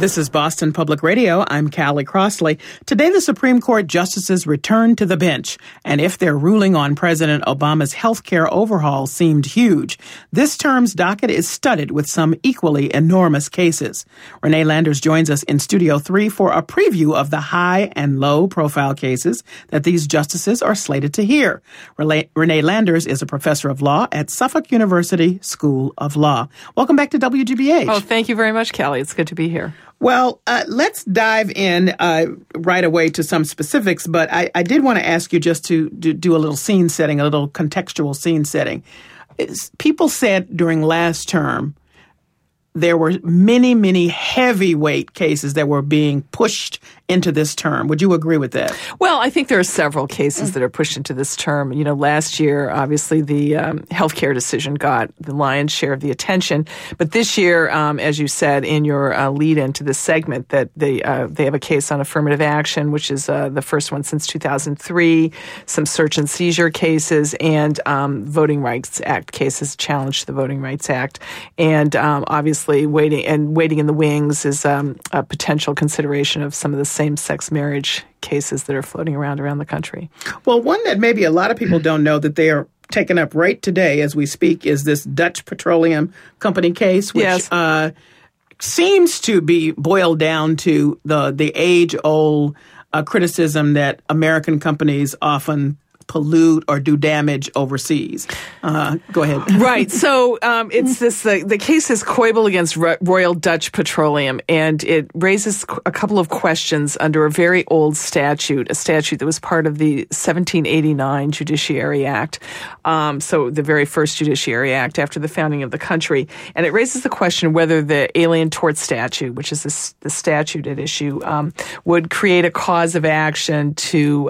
This is Boston Public Radio. I'm Callie Crossley. Today, the Supreme Court justices returned to the bench, and if their ruling on President Obama's health care overhaul seemed huge, this term's docket is studded with some equally enormous cases. Renee Landers joins us in Studio 3 for a preview of the high and low profile cases that these justices are slated to hear. Renee Landers is a professor of law at Suffolk University School of Law. Welcome back to WGBH. Oh, thank you very much, Callie. It's good to be here. Well, let's dive in right away to some specifics, but I did want to ask you just to do a little scene setting, a little contextual scene setting. People said during last term there were many, many heavyweight cases that were being pushed into this term. Would you agree with that? Well, I think there are several cases that are pushed into this term. You know, last year, obviously, the healthcare decision got the lion's share of the attention. But this year, as you said in your lead-in to this segment, that they have a case on affirmative action, which is the first one since 2003, some search and seizure cases, and Voting Rights Act cases challenged the Voting Rights Act. And obviously, waiting in the wings is a potential consideration of some of the same-sex marriage cases that are floating around the country. Well, one that maybe a lot of people don't know that they are taken up right today as we speak is this Dutch Petroleum Company case, which seems to be boiled down to the age-old criticism that American companies often pollute or do damage overseas. Go ahead. Right. So it's this. The case is Koibel against Royal Dutch Petroleum, and it raises a couple of questions under a very old statute, a statute that was part of the 1789 Judiciary Act. So the very first Judiciary Act after the founding of the country, and it raises the question whether the Alien Tort Statute, which is the statute at issue, would create a cause of action to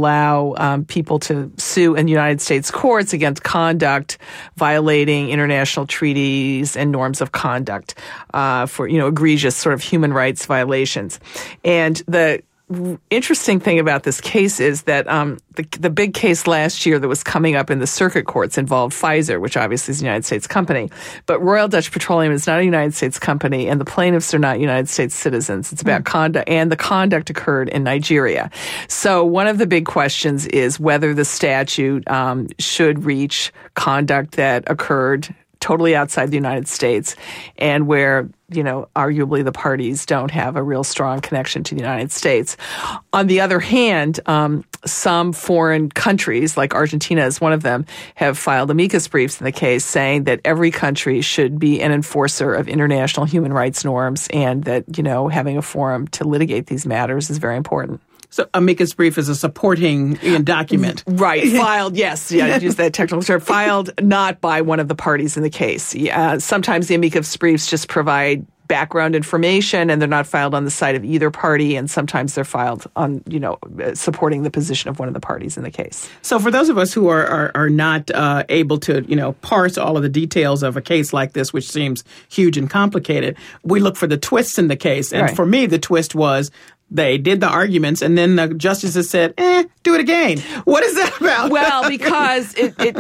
allow people to sue in United States courts against conduct violating international treaties and norms of conduct for egregious sort of human rights violations. And the interesting thing about this case is that the big case last year that was coming up in the circuit courts involved Pfizer, which obviously is a United States company. But Royal Dutch Petroleum is not a United States company, and the plaintiffs are not United States citizens. It's about conduct, and the conduct occurred in Nigeria. So one of the big questions is whether the statute should reach conduct that occurred totally outside the United States and where, arguably the parties don't have a real strong connection to the United States. On the other hand, some foreign countries, like Argentina is one of them, have filed amicus briefs in the case saying that every country should be an enforcer of international human rights norms and that, having a forum to litigate these matters is very important. So amicus brief is a supporting document. Right. Filed, yes. Yeah, use that technical term. Filed not by one of the parties in the case. Sometimes the amicus briefs just provide background information and they're not filed on the side of either party, and sometimes they're filed on, supporting the position of one of the parties in the case. So for those of us who are not able to, parse all of the details of a case like this, which seems huge and complicated, we look for the twists in the case. And for me, the twist was they did the arguments, and then the justices said, do it again. What is that about? Well, because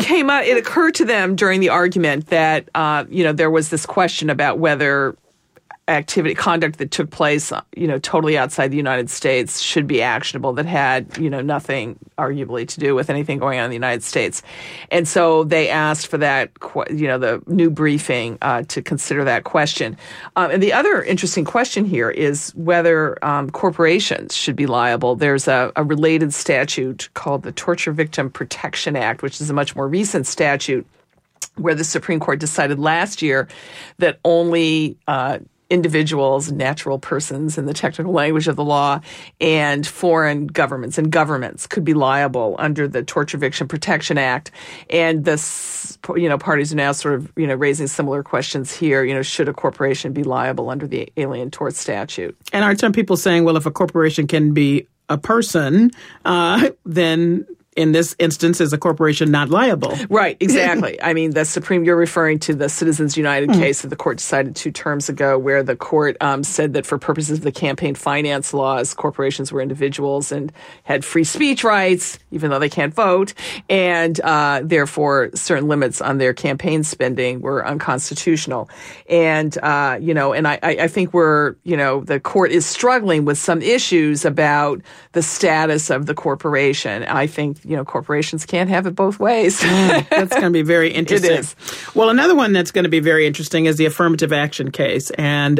it occurred to them during the argument that, there was this question about whether conduct that took place, totally outside the United States should be actionable, that had, nothing arguably to do with anything going on in the United States. And so they asked for that, the new briefing to consider that question. And the other interesting question here is whether corporations should be liable. There's a related statute called the Torture Victim Protection Act, which is a much more recent statute where the Supreme Court decided last year that only individuals, natural persons in the technical language of the law, and foreign governments and governments could be liable under the Torture Victim Protection Act. And this, parties are now sort of, raising similar questions here. Should a corporation be liable under the Alien Tort Statute? And are some people saying, well, if a corporation can be a person, then in this instance, is a corporation not liable? Right, exactly. I mean, you're referring to the Citizens United case that the court decided 2 terms ago, where the court said that for purposes of the campaign finance laws, corporations were individuals and had free speech rights, even though they can't vote, and therefore certain limits on their campaign spending were unconstitutional. And, and I think the court is struggling with some issues about the status of the corporation. I think, corporations can't have it both ways. That's going to be very interesting. It is. Well, another one that's going to be very interesting is the affirmative action case. And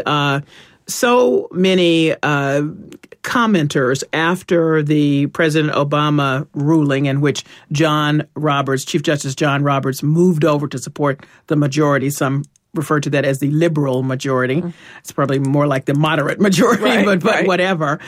so many commenters after the President Obama ruling, in which Chief Justice John Roberts moved over to support the majority, some refer to that as the liberal majority. It's probably more like the moderate majority, but whatever.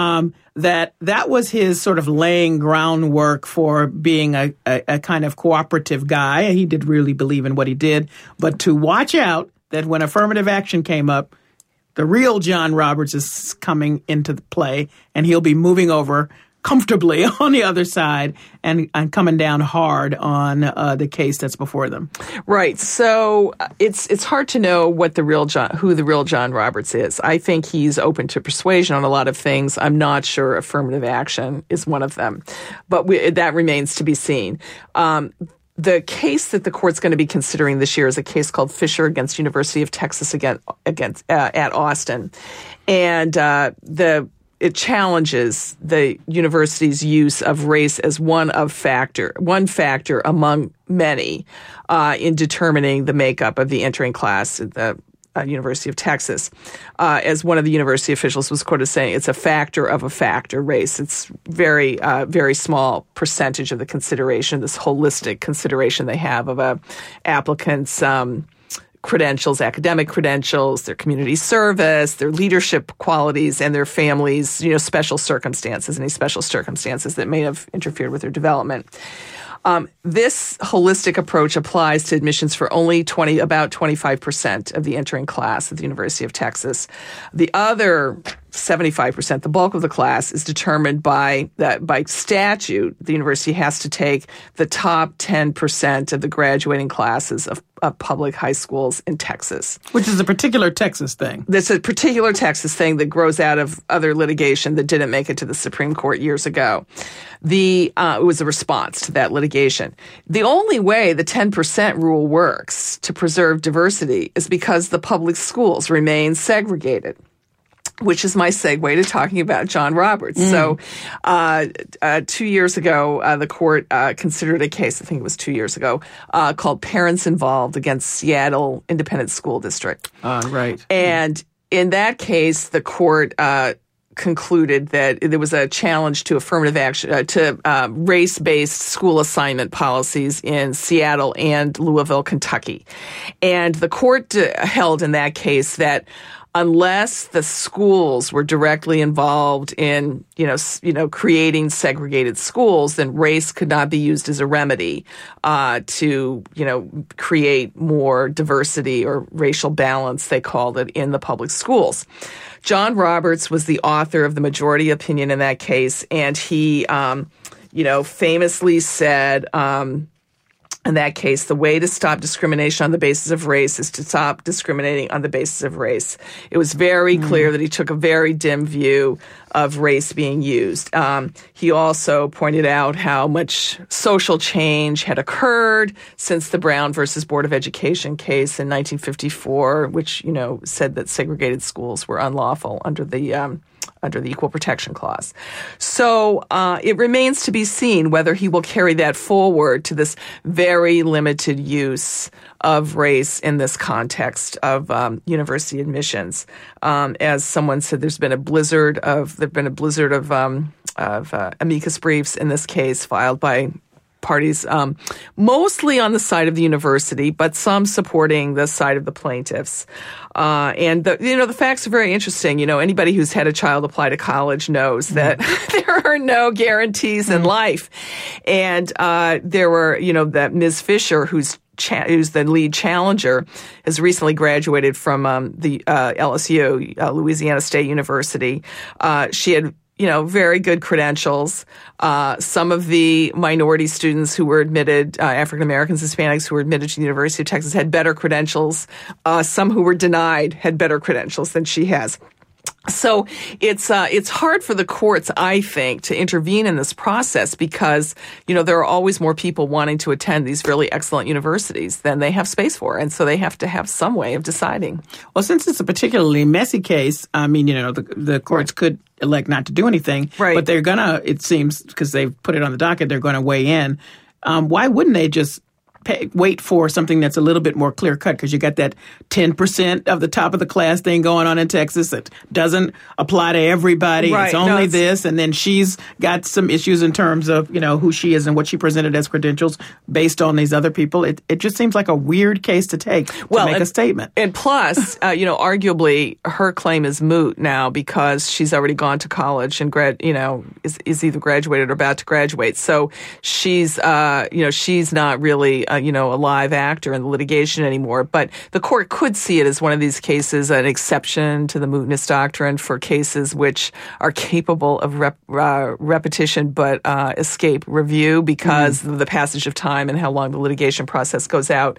That was his sort of laying groundwork for being a kind of cooperative guy. He did really believe in what he did. But to watch out that when affirmative action came up, the real John Roberts is coming into the play, and he'll be moving over comfortably on the other side and coming down hard on the case that's before them. Right. So it's hard to know who the real John Roberts is. I think he's open to persuasion on a lot of things. I'm not sure affirmative action is one of them, but that remains to be seen. The case that the court's going to be considering this year is a case called Fisher against University of Texas at Austin, and it challenges the university's use of race as one factor among many in determining the makeup of the entering class at the University of Texas. As one of the university officials was quoted saying, it's a factor of a factor, race. It's very, very small percentage of the consideration, this holistic consideration they have of a applicant's credentials, academic credentials, their community service, their leadership qualities, and their families, special circumstances, any special circumstances that may have interfered with their development. This holistic approach applies to admissions for only about 25% of the entering class at the University of Texas. The other 75%, the bulk of the class, is determined by statute. The university has to take the top 10% of the graduating classes of public high schools in Texas. Which is a particular Texas thing. That's a particular Texas thing that grows out of other litigation that didn't make it to the Supreme Court years ago. It was a response to that litigation. The only way the 10% rule works to preserve diversity is because the public schools remain segregated, which is my segue to talking about John Roberts. So 2 years ago, the court considered a case, I think it was 2 years ago, called Parents Involved against Seattle Independent School District. Right. And in that case, the court concluded that there was a challenge to affirmative action, to race-based school assignment policies in Seattle and Louisville, Kentucky. And the court held in that case that unless the schools were directly involved in, creating segregated schools, then race could not be used as a remedy to, create more diversity or racial balance, they called it, in the public schools. John Roberts was the author of the majority opinion in that case, and he, famously said, in that case, the way to stop discrimination on the basis of race is to stop discriminating on the basis of race. It was very clear that he took a very dim view of race being used. He also pointed out how much social change had occurred since the Brown versus Board of Education case in 1954, which, said that segregated schools were unlawful under the Equal Protection Clause. So it remains to be seen whether he will carry that forward to this very limited use of race in this context of university admissions. As someone said, there've been a blizzard of amicus briefs in this case filed by parties, mostly on the side of the university, but some supporting the side of the plaintiffs. And the facts are very interesting. Anybody who's had a child apply to college knows that there are no guarantees in life. And there were, that Ms. Fisher, who's the lead challenger, has recently graduated from the LSU, Louisiana State University. She had very good credentials. Some of the minority students who were admitted, African Americans, Hispanics who were admitted to the University of Texas had better credentials. Some who were denied had better credentials than she has. So it's hard for the courts, I think, to intervene in this process because, there are always more people wanting to attend these really excellent universities than they have space for. And so they have to have some way of deciding. Well, since it's a particularly messy case, the courts could elect not to do anything. Right. But they're going to, it seems, because they've put it on the docket, they're going to weigh in. Why wouldn't they just wait for something that's a little bit more clear cut? Because you got that 10% of the top of the class thing going on in Texas. It doesn't apply to everybody. Right. It's only this. And then she's got some issues in terms of, who she is and what she presented as credentials based on these other people. It just seems like a weird case to take to make a statement. And plus, arguably her claim is moot now because she's already gone to college and is either graduated or about to graduate. So she's not really a live actor in the litigation anymore. But the court could see it as one of these cases, an exception to the mootness doctrine for cases which are capable of repetition but escape review because of the passage of time and how long the litigation process goes out.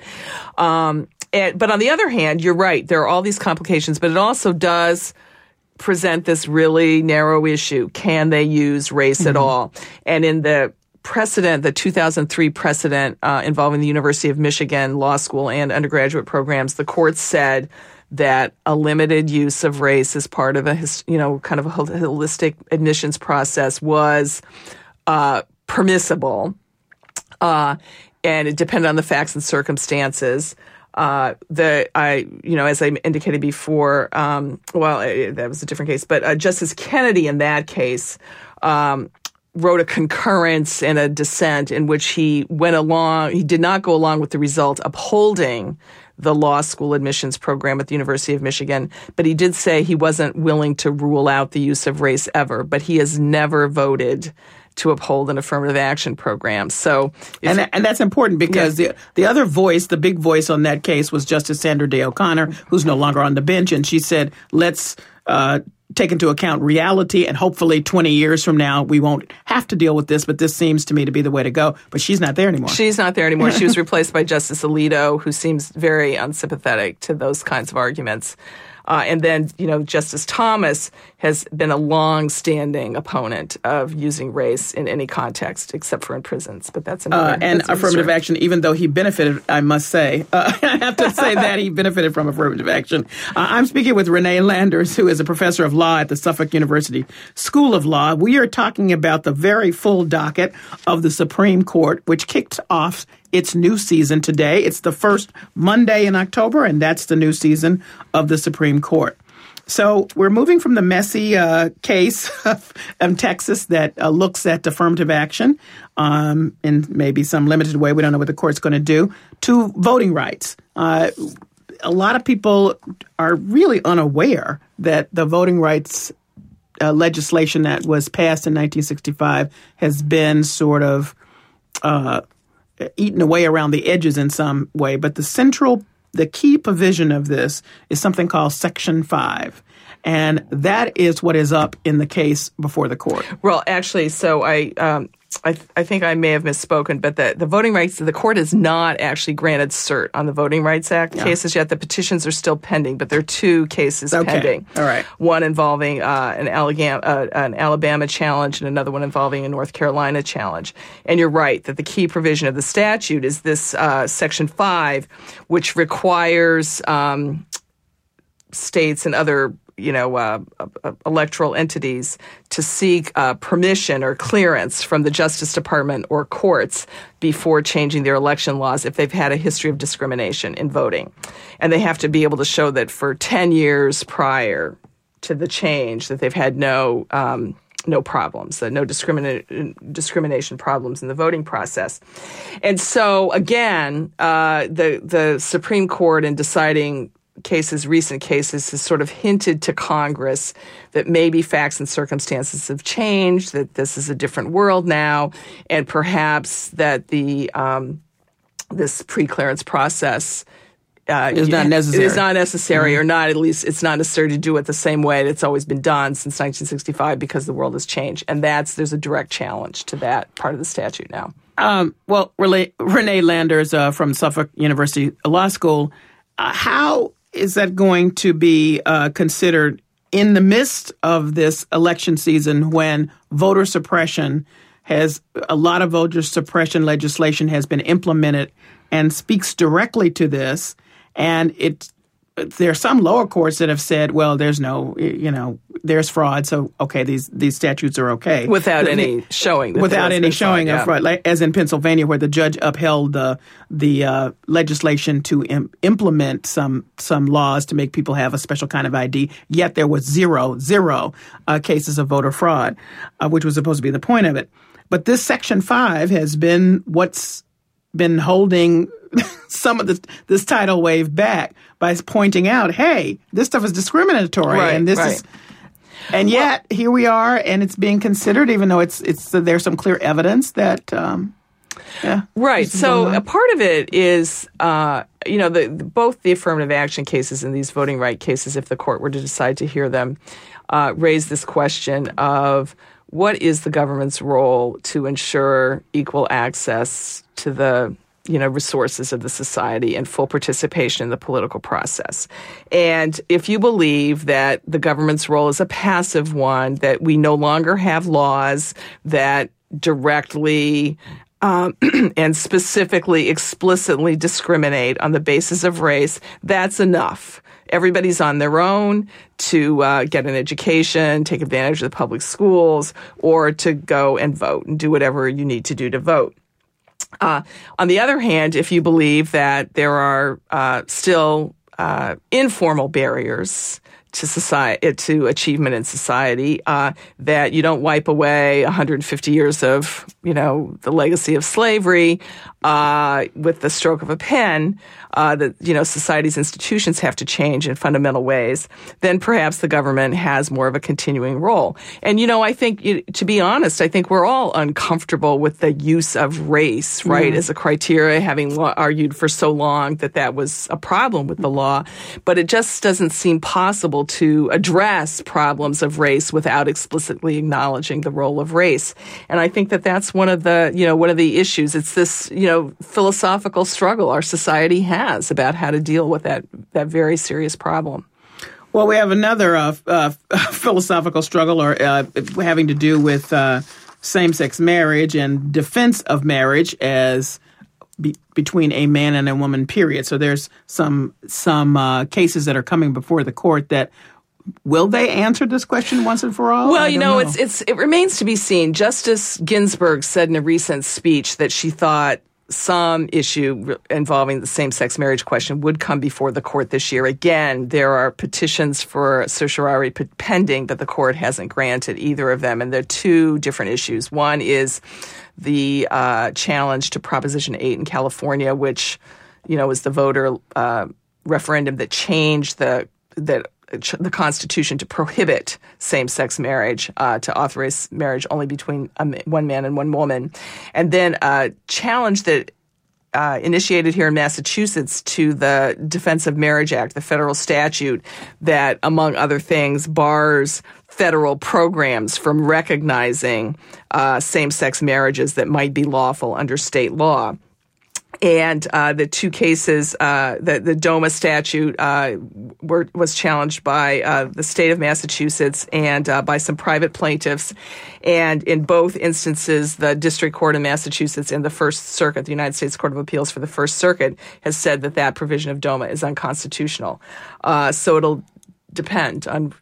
But on the other hand, you're right. There are all these complications, but it also does present this really narrow issue. Can they use race at all? And in the 2003 precedent involving the University of Michigan Law School and undergraduate programs, the court said that a limited use of race as part of a kind of a holistic admissions process was permissible, and it depended on the facts and circumstances. As I indicated before, that was a different case, but Justice Kennedy in that case wrote a concurrence and a dissent in which he did not go along with the result upholding the law school admissions program at the University of Michigan, but he did say he wasn't willing to rule out the use of race ever, but he has never voted to uphold an affirmative action program. So, and that's important because the other voice, the big voice on that case was Justice Sandra Day O'Connor, who's no longer on the bench, and she said, let's take into account reality, and hopefully 20 years from now, we won't have to deal with this, but this seems to me to be the way to go. But she's not there anymore. She's not there anymore. She was replaced by Justice Alito, who seems very unsympathetic to those kinds of arguments. And then, Justice Thomas has been a long-standing opponent of using race in any context, except for in prisons. But that's another. And affirmative action, even though he benefited, I must say, I have to say that he benefited from affirmative action. I'm speaking with Renee Landers, who is a professor of law at the Suffolk University School of Law. We are talking about the very full docket of the Supreme Court, which kicked off its new season today. It's the first Monday in October, and that's the new season of the Supreme Court. So we're moving from the messy case of Texas that looks at affirmative action in maybe some limited way. We don't know what the court's going to do, to voting rights. A lot of people are really unaware that the voting rights legislation that was passed in 1965 has been sort of eaten away around the edges in some way. But the key provision of this is something called Section 5. And that is what is up in the case before the court. Well, actually, so I think I may have misspoken, but the voting rights, the court has not actually granted cert on the Voting Rights Act cases yet. The petitions are still pending, but there are two cases pending. All right. One involving an Alabama challenge and another one involving a North Carolina challenge. And you're right that the key provision of the statute is this Section 5, which requires states and other electoral entities to seek permission or clearance from the Justice Department or courts before changing their election laws if they've had a history of discrimination in voting. And they have to be able to show that for 10 years prior to the change that they've had no problems, no discrimination problems in the voting process. And so, again, the Supreme Court in deciding recent cases, has sort of hinted to Congress that maybe facts and circumstances have changed, that this is a different world now, and perhaps that this pre-clearance process It's not necessary. It is not necessary, or not, at least it's not necessary to do it the same way that's always been done since 1965 because the world has changed. And there's a direct challenge to that part of the statute now. Well, Renee Landers from Suffolk University Law School, how is that going to be considered in the midst of this election season when voter suppression a lot of voter suppression legislation has been implemented and speaks directly to this? And there are some lower courts that have said, well, there's there's fraud, so okay, these statutes are okay without any showing. Without any showing of fraud, like, as in Pennsylvania, where the judge upheld the legislation to implement some laws to make people have a special kind of ID. Yet there was zero cases of voter fraud, which was supposed to be the point of it. But this Section 5 has been what's been holding some of this tidal wave back by pointing out, hey, this stuff is discriminatory, and this is, and yet here we are, and it's being considered, even though it's there's some clear evidence that, right. So a part of it is, both the affirmative action cases and these voting right cases, if the court were to decide to hear them, raise this question of what is the government's role to ensure equal access to the resources of the society and full participation in the political process. And if you believe that the government's role is a passive one, that we no longer have laws that directly and specifically, explicitly discriminate on the basis of race, that's enough. Everybody's on their own to get an education, take advantage of the public schools, or to go and vote and do whatever you need to do to vote. On the other hand, if you believe that there are still informal barriers to society, to achievement in society, that you don't wipe away 150 years of, the legacy of slavery with the stroke of a pen, that, society's institutions have to change in fundamental ways, then perhaps the government has more of a continuing role. And, I think, to be honest, I think we're all uncomfortable with the use of race, right, as a criteria, having argued for so long that was a problem with the law. But it just doesn't seem possible to address problems of race without explicitly acknowledging the role of race. And I think that's one of the issues. It's this, philosophical struggle our society has about how to deal with that very serious problem. Well, we have another philosophical struggle having to do with same-sex marriage and defense of marriage as between a man and a woman, period. So there's some cases that are coming before the court that will they answer this question once and for all? Well, it remains to be seen. Justice Ginsburg said in a recent speech that she thought some issue involving the same-sex marriage question would come before the court this year. Again, there are petitions for certiorari pending that the court hasn't granted either of them, and there are two different issues. One is the challenge to Proposition 8 in California, which, is the voter referendum that changed the Constitution to prohibit same-sex marriage, to authorize marriage only between one man and one woman. And then a challenge that initiated here in Massachusetts to the Defense of Marriage Act, the federal statute that, among other things, bars federal programs from recognizing same-sex marriages that might be lawful under state law. And the two cases, the DOMA statute was challenged by the state of Massachusetts and by some private plaintiffs. And in both instances, the District Court in Massachusetts and the First Circuit, the United States Court of Appeals for the First Circuit, has said that provision of DOMA is unconstitutional. So it'll depend on,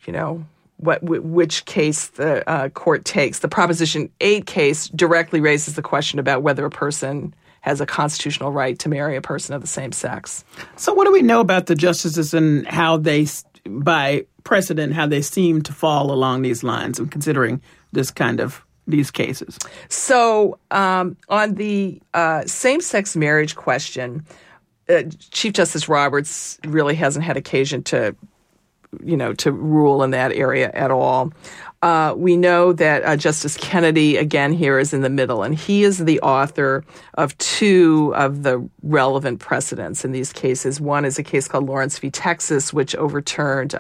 which case the court takes. The Proposition 8 case directly raises the question about whether a person has a constitutional right to marry a person of the same sex. So what do we know about the justices and how they, by precedent, how they seem to fall along these lines and considering these cases? So on the same-sex marriage question, Chief Justice Roberts really hasn't had occasion to rule in that area at all. We know that Justice Kennedy, again, here is in the middle, and he is the author of two of the relevant precedents in these cases. One is a case called Lawrence v. Texas, which overturned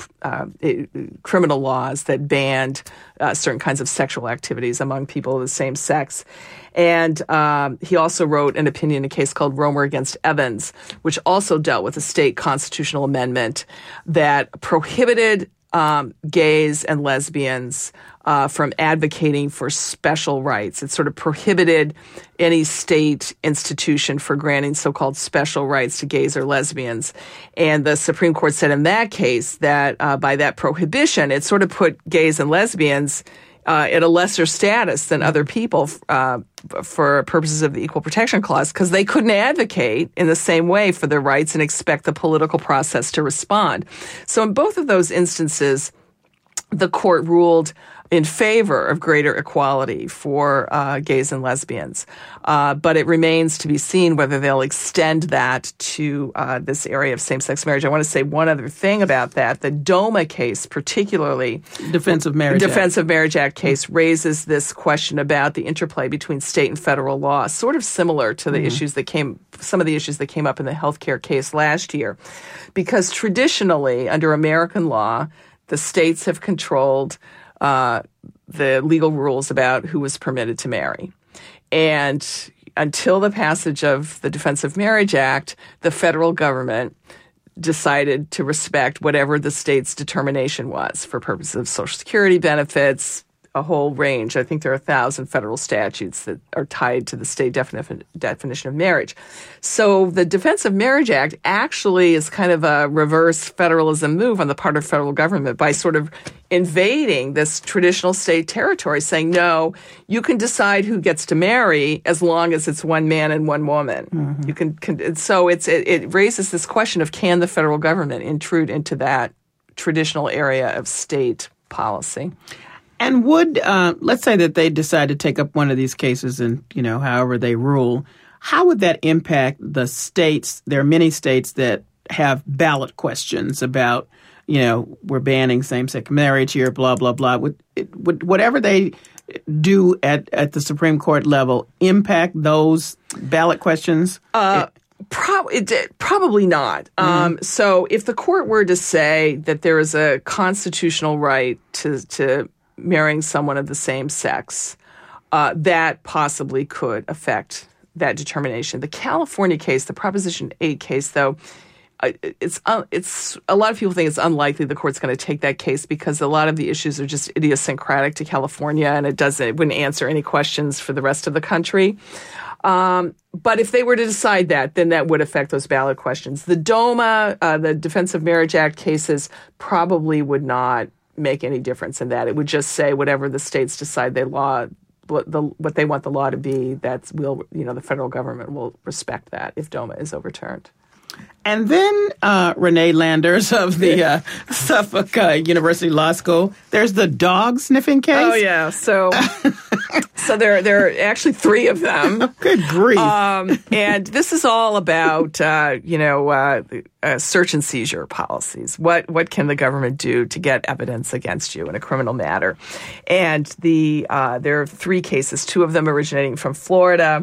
criminal laws that banned certain kinds of sexual activities among people of the same sex. And he also wrote an opinion in a case called Romer against Evans, which also dealt with a state constitutional amendment that prohibited gays and lesbians from advocating for special rights. It sort of prohibited any state institution for granting so-called special rights to gays or lesbians. And the Supreme Court said in that case that by that prohibition, it sort of put gays and lesbians at a lesser status than other people for purposes of the Equal Protection Clause, because they couldn't advocate in the same way for their rights and expect the political process to respond. So in both of those instances, the court ruled in favor of greater equality for gays and lesbians. But it remains to be seen whether they'll extend that to this area of same-sex marriage. I want to say one other thing about that. The DOMA case, particularly, Defense of Marriage Act case, raises this question about the interplay between state and federal law, sort of similar to the some of the issues that came up in the healthcare case last year. Because traditionally, under American law, the states have controlled the legal rules about who was permitted to marry. And until the passage of the Defense of Marriage Act, the federal government decided to respect whatever the state's determination was for purposes of Social Security benefits, a whole range. I think there are 1,000 federal statutes that are tied to the state definition of marriage. So the Defense of Marriage Act actually is kind of a reverse federalism move on the part of federal government by sort of invading this traditional state territory, saying, no, you can decide who gets to marry as long as it's one man and one woman. Mm-hmm. You can so it raises this question of, can the federal government intrude into that traditional area of state policy? And would, let's say that they decide to take up one of these cases and, however they rule, how would that impact the states? There are many states that have ballot questions about, we're banning same-sex marriage here, blah, blah, blah. Would whatever they do at the Supreme Court level impact those ballot questions? Probably not. Mm-hmm. So if the court were to say that there is a constitutional right to marrying someone of the same sex, that possibly could affect that determination. The California case, the Proposition 8 case, though, it's a lot of people think it's unlikely the court's going to take that case because a lot of the issues are just idiosyncratic to California, and it wouldn't answer any questions for the rest of the country. But if they were to decide that, then that would affect those ballot questions. The DOMA, the Defense of Marriage Act cases, probably would not make any difference in that. It would just say whatever the states decide what they want the law to be, the federal government will respect that if DOMA is overturned. And then Renee Landers of the Suffolk University Law School. There's the dog sniffing case. Oh yeah, so there are actually three of them. Good grief! And this is all about search and seizure policies. What can the government do to get evidence against you in a criminal matter? And there are three cases. Two of them originating from Florida.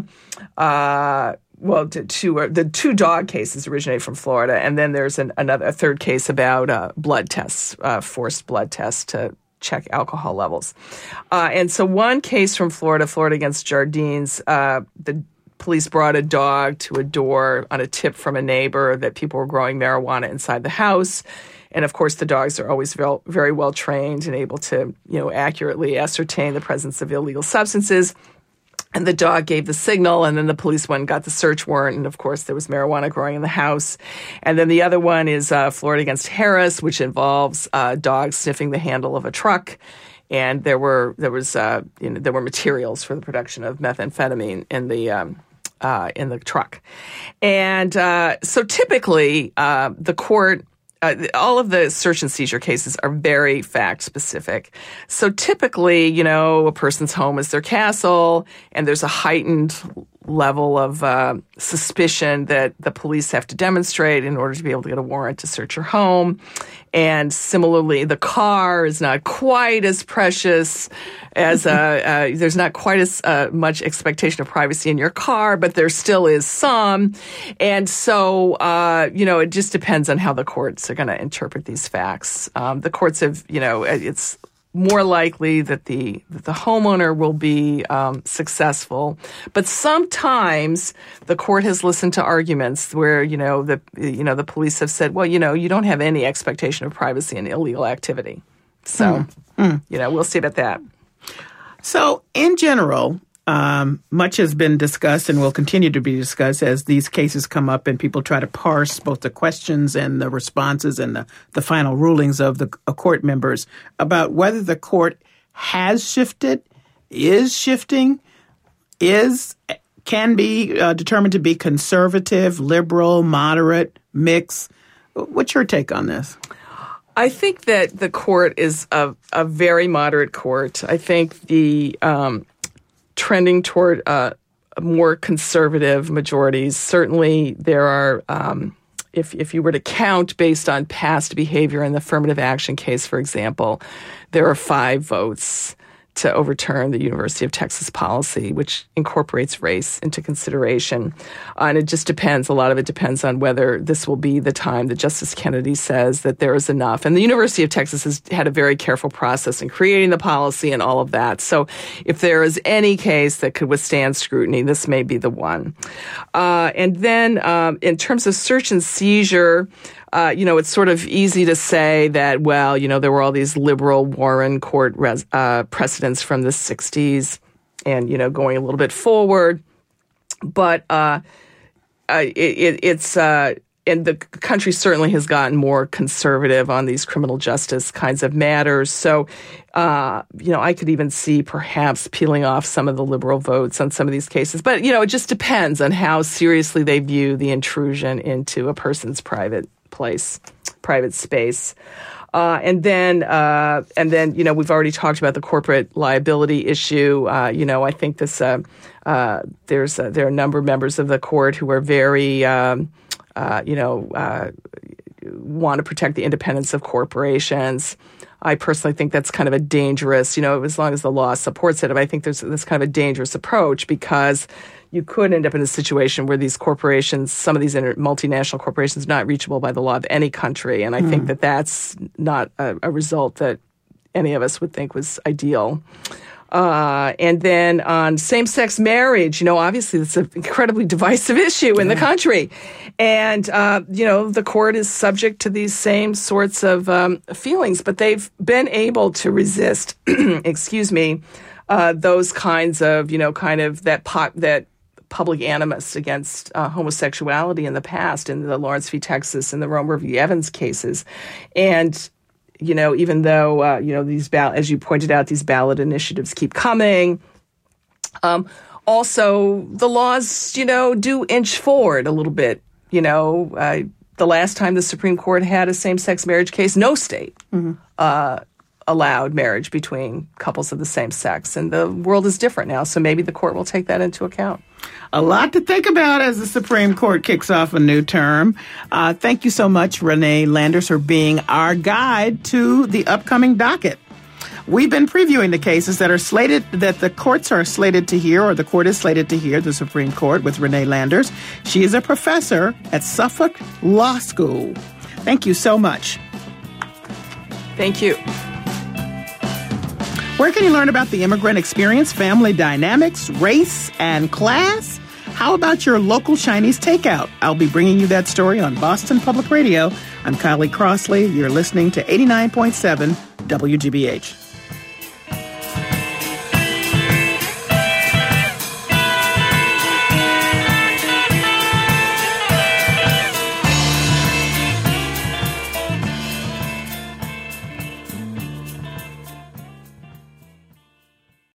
The two dog cases originate from Florida, and then there's a third case about blood tests, forced blood tests to check alcohol levels. And so one case from Florida against Jardines, the police brought a dog to a door on a tip from a neighbor that people were growing marijuana inside the house. And of course, the dogs are always very well trained and able to, accurately ascertain the presence of illegal substances. And the dog gave the signal, and then the police went and got the search warrant. And, of course, there was marijuana growing in the house. And then the other one is Florida against Harris, which involves dogs sniffing the handle of a truck. And there were materials for the production of methamphetamine in the truck. And so typically the court... all of the search and seizure cases are very fact-specific. So typically, a person's home is their castle, and there's a heightened level of suspicion that the police have to demonstrate in order to be able to get a warrant to search your home. And similarly, the car is not quite as precious as there's not quite as much expectation of privacy in your car, but there still is some. And so, it just depends on how the courts are going to interpret these facts. The courts have, it's more likely that the homeowner will be successful, but sometimes the court has listened to arguments where the police have said, well, you don't have any expectation of privacy in illegal activity. So we'll see about that. So in general, much has been discussed and will continue to be discussed as these cases come up and people try to parse both the questions and the responses and the final rulings of the court members about whether the court has shifted, is shifting, can be determined to be conservative, liberal, moderate, mixed. What's your take on this? I think that the court is a very moderate court. I think the trending toward more conservative majorities. Certainly there are, if you were to count based on past behavior in the affirmative action case, for example, there are 5 votes to overturn the University of Texas policy, which incorporates race into consideration. And it just depends. A lot of it depends on whether this will be the time that Justice Kennedy says that there is enough. And the University of Texas has had a very careful process in creating the policy and all of that. So if there is any case that could withstand scrutiny, this may be the one. And then in terms of search and seizure, it's sort of easy to say that, well, there were all these liberal Warren Court precedents from the 60s and, going a little bit forward. But it's and the country certainly has gotten more conservative on these criminal justice kinds of matters. So, I could even see perhaps peeling off some of the liberal votes on some of these cases. But, it just depends on how seriously they view the intrusion into a person's private space. And then, we've already talked about the corporate liability issue. I think this, there are a number of members of the court who are very, want to protect the independence of corporations. I personally think that's kind of a dangerous, as long as the law supports it, I think there's this kind of a dangerous approach because you could end up in a situation where these corporations, some of these multinational corporations, are not reachable by the law of any country. And I think that that's not a result that any of us would think was ideal. And then on same-sex marriage, obviously it's an incredibly divisive issue in the country. And, the court is subject to these same sorts of feelings, but they've been able to resist, those kinds of, that public animus against homosexuality in the past, in the Lawrence v. Texas and the Romer v. Evans cases. And even though, these as you pointed out, these ballot initiatives keep coming. Also, the laws, do inch forward a little bit. The last time the Supreme Court had a same-sex marriage case, no state allowed marriage between couples of the same sex. And the world is different now, so maybe the court will take that into account. A lot to think about as the Supreme Court kicks off a new term. Thank you so much, Renee Landers, for being our guide to the upcoming docket. We've been previewing the cases that the courts are slated to hear, or the court is slated to hear, the Supreme Court, with Renee Landers. She is a professor at Suffolk Law School. Thank you so much. Thank you. Where can you learn about the immigrant experience, family dynamics, race, and class? How about your local Chinese takeout? I'll be bringing you that story on Boston Public Radio. I'm Kylie Crossley. You're listening to 89.7 WGBH.